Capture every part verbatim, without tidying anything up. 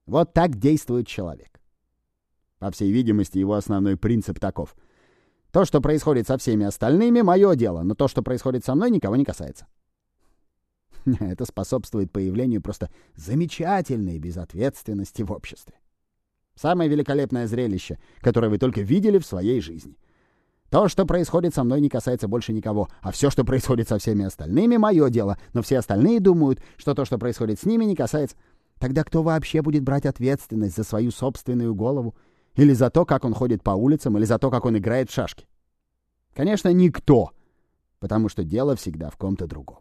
Вот так действует человек. По всей видимости, его основной принцип таков. То, что происходит со всеми остальными, мое дело, но то, что происходит со мной, никого не касается. Это способствует появлению просто замечательной безответственности в обществе. Самое великолепное зрелище, которое вы только видели в своей жизни. То, что происходит со мной, не касается больше никого, а все, что происходит со всеми остальными, мое дело, но все остальные думают, что то, что происходит с ними, не касается. Тогда кто вообще будет брать ответственность за свою собственную голову? Или за то, как он ходит по улицам, или за то, как он играет в шашки? Конечно, никто, потому что дело всегда в ком-то другом.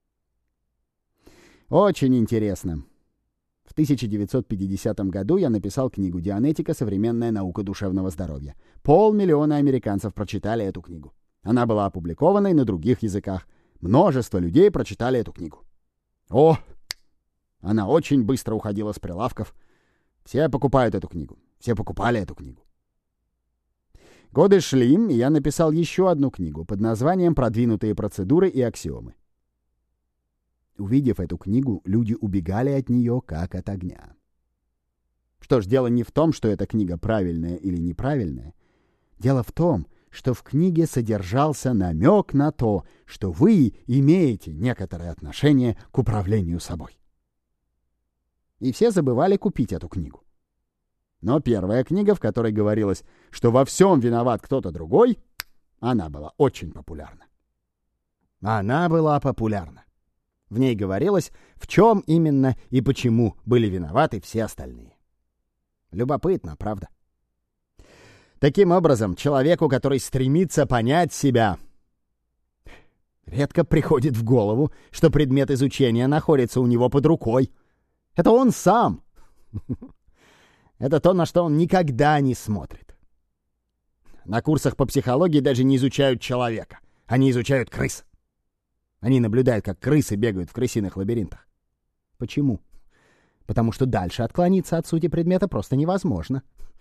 Очень интересно. В тысяча девятьсот пятидесятом году я написал книгу «Дианетика. Современная наука душевного здоровья». Полмиллиона американцев прочитали эту книгу. Она была опубликована и на других языках. Множество людей прочитали эту книгу. О, она очень быстро уходила с прилавков. Все покупают эту книгу. Все покупали эту книгу. Годы шли, и я написал еще одну книгу под названием «Продвинутые процедуры и аксиомы». Увидев эту книгу, люди убегали от нее, как от огня. Что ж, дело не в том, что эта книга правильная или неправильная. Дело в том, что в книге содержался намек на то, что вы имеете некоторое отношение к управлению собой. И все забывали купить эту книгу. Но первая книга, в которой говорилось, что во всем виноват кто-то другой, она была очень популярна. Она была популярна. В ней говорилось, в чем именно и почему были виноваты все остальные. Любопытно, правда? Таким образом, человеку, который стремится понять себя, редко приходит в голову, что предмет изучения находится у него под рукой. Это он сам. Это то, на что он никогда не смотрит. На курсах по психологии даже не изучают человека. Они изучают крыс. Они наблюдают, как крысы бегают в крысиных лабиринтах. Почему? Потому что дальше отклониться от сути предмета просто невозможно.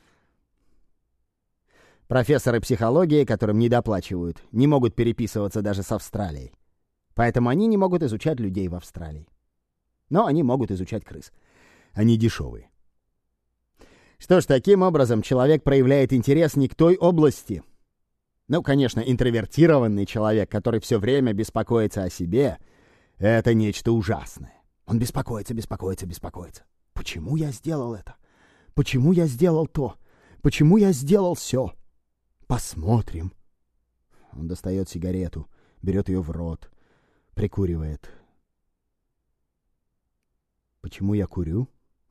Профессоры психологии, которым недоплачивают, не могут переписываться даже с Австралией. Поэтому они не могут изучать людей в Австралии. Но они могут изучать крыс. Они дешевые. Что ж, таким образом человек проявляет интерес не к той области. Ну, конечно, интровертированный человек, который все время беспокоится о себе, это нечто ужасное. Он беспокоится, беспокоится, беспокоится. Почему я сделал это? Почему я сделал то? Почему я сделал все? Посмотрим. Он достает сигарету, берет ее в рот, прикуривает. Почему я курю?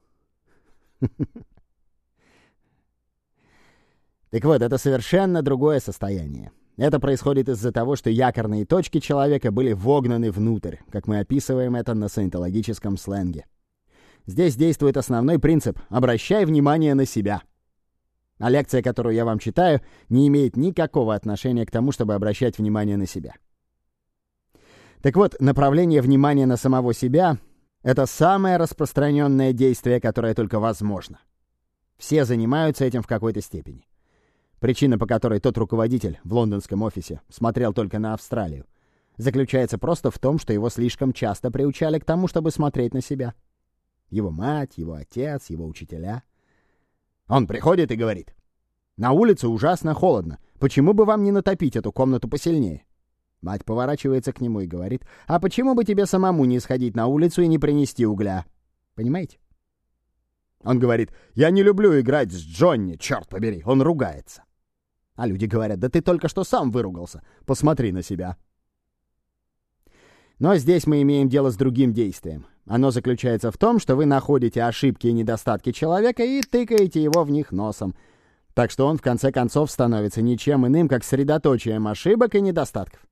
Так вот, это совершенно другое состояние. Это происходит из-за того, что якорные точки человека были вогнаны внутрь, как мы описываем это на саентологическом сленге. Здесь действует основной принцип «обращай внимание на себя». А лекция, которую я вам читаю, не имеет никакого отношения к тому, чтобы обращать внимание на себя. Так вот, направление внимания на самого себя — это самое распространенное действие, которое только возможно. Все занимаются этим в какой-то степени. Причина, по которой тот руководитель в лондонском офисе смотрел только на Австралию, заключается просто в том, что его слишком часто приучали к тому, чтобы смотреть на себя. Его мать, его отец, его учителя. Он приходит и говорит: «На улице ужасно холодно. Почему бы вам не натопить эту комнату посильнее?» Мать поворачивается к нему и говорит: «А почему бы тебе самому не сходить на улицу и не принести угля?» Понимаете? Он говорит: «Я не люблю играть с Джонни, черт побери, он ругается». А люди говорят: «Да ты только что сам выругался. Посмотри на себя». Но здесь мы имеем дело с другим действием. Оно заключается в том, что вы находите ошибки и недостатки человека и тыкаете его в них носом. Так что он в конце концов становится ничем иным, как средоточием ошибок и недостатков.